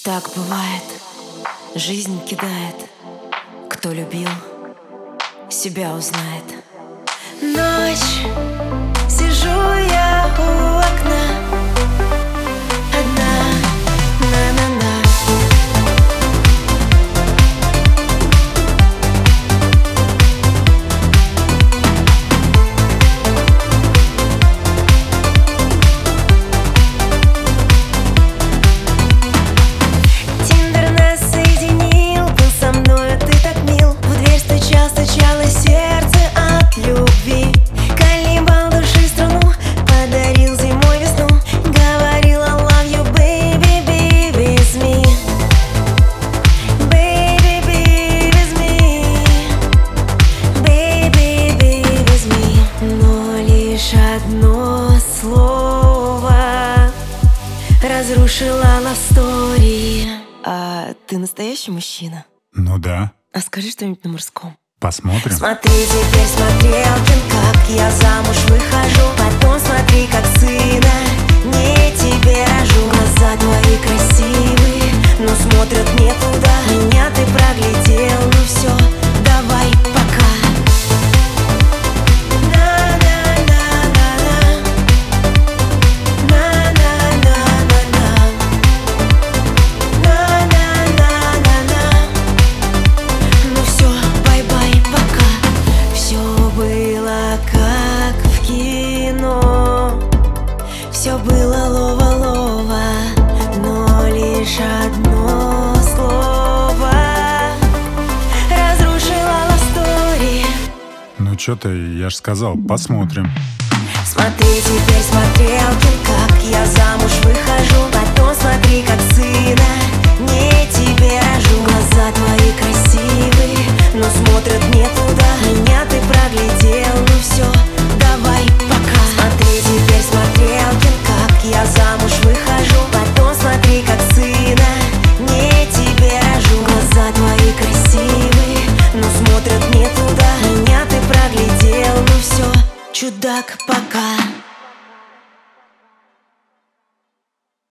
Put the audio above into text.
Так бывает, жизнь кидает. Кто любил, себя узнает. Ночь, сижу я у окна, одна, на-на-на. Тиндер нас соединил, был со мною ты так мил. В дверь стучал, стучало сердце от любви. Колебал души струну, подарил зимой весну. Говорил I love you, baby, be with me. Baby, be with me. Baby, be with me. Но лишь одно слово разрушила love story. А ты настоящий мужчина? Ну да. А скажи что-нибудь на мужском. Посмотрим. Смотри теперь, смотрелкин, как я замуж выхожу. Потом смотри, как сына не тебе рожу. Глаза твои красивые, но смотрят не туда. Меня ты проглядел, ну все, давай, пока. На-на-на-на-на. На-на-на-на-на. На-на-на-на-на. Ну все, бай-бай, пока. Все было как в кино. Все было лова-лова, но лишь одно слово разрушило love story. Ну чё ты, я ж сказал, посмотрим. Смотри теперь, смотрелкин, как я замуж выхожу. Потом смотри, как сына не тебе рожу. Глаза твои красивые, но смотрят не туда. Меня ты проглядел, ну все, давай, пока. Смотри теперь, смотрелкин, как я замуж выхожу. Потом смотри, как сына не тебе рожу. Глаза твои красивые, но смотрят не туда. Меня ты проглядел, ну все, чудак, пока.